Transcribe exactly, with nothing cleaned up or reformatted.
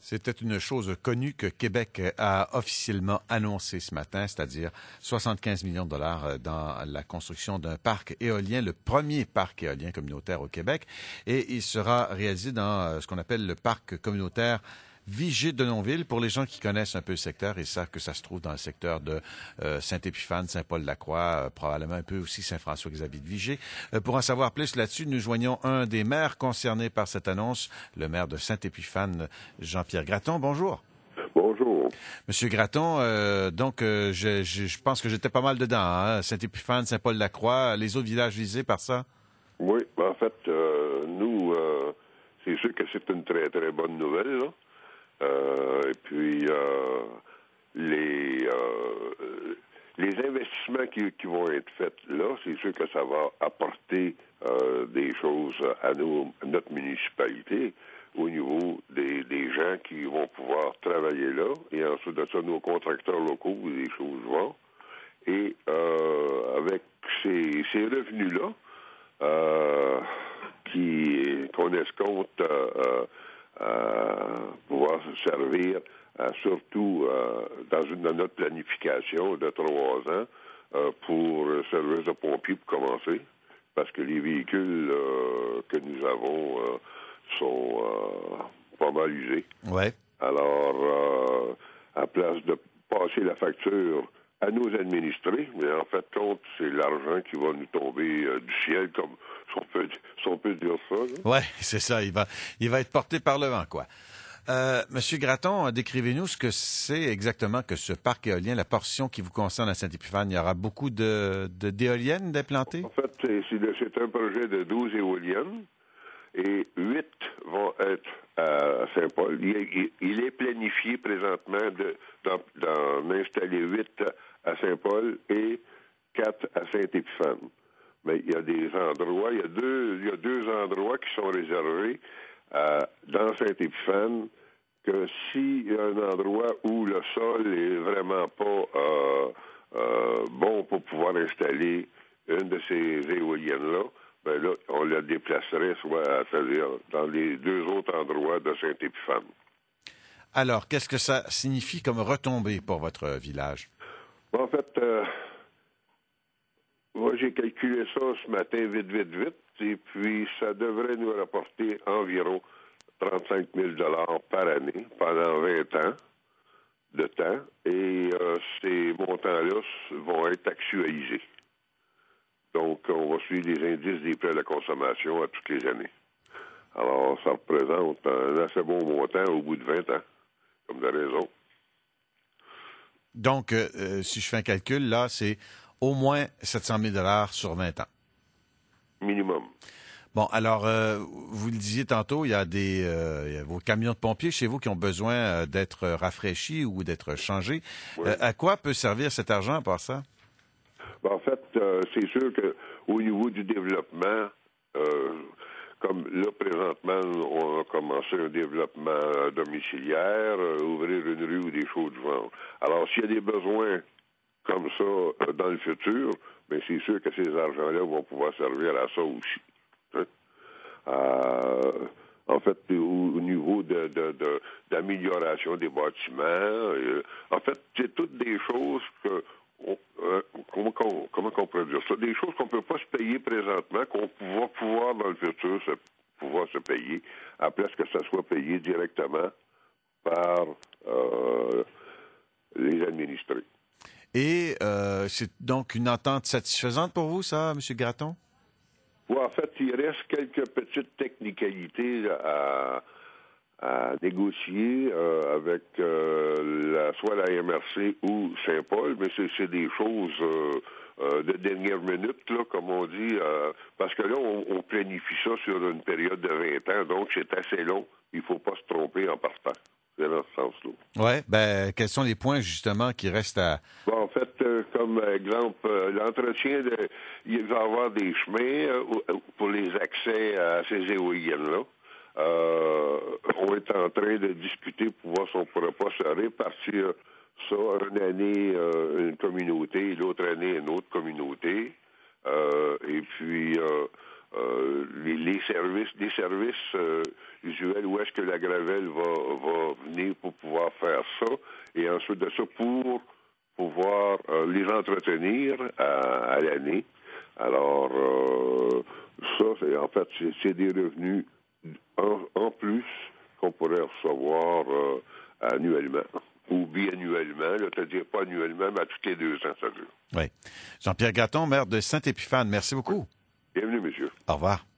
C'était une chose connue que Québec a officiellement annoncée ce matin, c'est-à-dire soixante-quinze millions de dollars dans la construction d'un parc éolien, le premier parc éolien communautaire au Québec, et il sera réalisé dans ce qu'on appelle le parc communautaire Vigée-Denonville. Pour les gens qui connaissent un peu le secteur, ils savent que ça se trouve dans le secteur de euh, Saint-Épiphane, Saint-Paul-de-la-Croix, euh, probablement un peu aussi Saint-François-Xavier de Vigée. Euh, pour en savoir plus là-dessus, nous joignons un des maires concernés par cette annonce, le maire de Saint-Épiphane, Jean-Pierre Gratton. Bonjour. Bonjour. Monsieur Gratton, euh, donc euh, je, je, je pense que j'étais pas mal dedans, hein? Saint-Épiphane, Saint-Paul-de-la-Croix, les autres villages visés par ça? Oui, en fait, euh, nous, euh, c'est sûr que c'est une très, très bonne nouvelle, là. Euh, et puis, euh, les, euh, les investissements qui, qui vont être faits là, c'est sûr que ça va apporter euh, des choses à, nos, à notre municipalité au niveau des, des gens qui vont pouvoir travailler là. Et ensuite de ça, nos contracteurs locaux, des choses vont. Et euh, avec ces, ces revenus-là, euh, qui, qu'on escompte euh, à pouvoir se servir, euh, surtout euh, dans, une, dans notre planification de trois ans, euh, pour le service de pompiers pour commencer, parce que les véhicules euh, que nous avons euh, sont euh, pas mal usés. Ouais. Alors, euh, à place de passer la facture à nos administrés, mais en fait, compte, c'est l'argent qui va nous tomber euh, du ciel, comme si on peut, si on peut dire ça. Oui, c'est ça. Il va, il va être porté par le vent, quoi. Euh, Monsieur Gratton, décrivez-nous ce que c'est exactement que ce parc éolien, la portion qui vous concerne à Saint-Épiphane. Il y aura beaucoup de, de d'éoliennes d'implantées? En fait, c'est, c'est un projet de douze éoliennes et huit vont être à Saint-Paul. Il est, il est planifié présentement de, d'en, d'en installer huit à Saint-Paul et quatre à Saint-Épiphane. Mais il y a des endroits, il y a deux, il y a deux endroits qui sont réservés euh, dans Saint-Épiphane, que s'il y a un endroit où le sol est vraiment pas euh, euh, bon pour pouvoir installer une de ces éoliennes-là, ben là, on la déplacerait soit c'est-à-dire dans les deux autres endroits de Saint-Épiphane. Alors, qu'est-ce que ça signifie comme retombée pour votre village? En fait, euh, moi, j'ai calculé ça ce matin vite, vite, vite, et puis ça devrait nous rapporter environ trente-cinq mille dollars par année pendant vingt ans de temps, et euh, ces montants-là vont être actualisés. Donc, on va suivre les indices des prix à la consommation à toutes les années. Alors, ça représente un assez bon montant au bout de vingt ans, comme de raison. Donc, euh, si je fais un calcul, là, c'est au moins sept cent mille dollars sur vingt ans. Minimum. Bon, alors, euh, vous le disiez tantôt, il y a des euh, il y a vos camions de pompiers chez vous qui ont besoin euh, d'être rafraîchis ou d'être changés. Oui. Euh, à quoi peut servir cet argent à part ça? Ben, en fait, euh, c'est sûr qu'au niveau du développement, euh, comme là, présentement, on a commencé un développement domiciliaire, euh, ouvrir une rue ou des choses du genre. Alors, s'il y a des besoins comme ça euh, dans le futur, bien, c'est sûr que ces argents-là vont pouvoir servir à ça aussi. Hein? Euh, en fait, au, au niveau de, de, de, d'amélioration des bâtiments, euh, en fait, c'est toutes des choses que On, euh, comment, comment, comment on pourrait dire ça? Des choses qu'on ne peut pas se payer présentement, qu'on va pouvoir dans le futur se, pouvoir se payer, à place que ça soit payé directement par euh, les administrés. Et euh, c'est donc une entente satisfaisante pour vous, ça, M. Gratton? Oui, en fait, il reste quelques petites technicalités à, à négocier euh, avec euh, la, soit la M R C ou Saint-Paul, mais c'est, c'est des choses euh, euh, de dernière minute, là, comme on dit, euh, parce que là, on, on planifie ça sur une période de vingt ans, donc c'est assez long. Il ne faut pas se tromper en partant. C'est dans ce sens-là. Oui, ben quels sont les points, justement, qui restent à... Bon, en fait, euh, comme exemple, euh, l'entretien, de, il va y avoir des chemins euh, pour les accès à ces éoliennes-là. Euh, on est en train de discuter pour voir si on ne pourrait pas se répartir ça une année euh, une communauté, l'autre année une autre communauté. Euh, et puis euh, euh, les, les services, les services, euh, usuel, où est-ce que la gravelle va, va venir pour pouvoir faire ça, et ensuite de ça, pour pouvoir euh, les entretenir à, à l'année. Alors, euh, ça, c'est, en fait, c'est, c'est des revenus en, en plus qu'on pourrait recevoir euh, annuellement ou biannuellement, là, c'est-à-dire pas annuellement, mais à tous les deux ans, ça dure. Oui. Jean-Pierre Gratton, maire de Saint-Épiphane, merci beaucoup. Bienvenue, monsieur. Au revoir.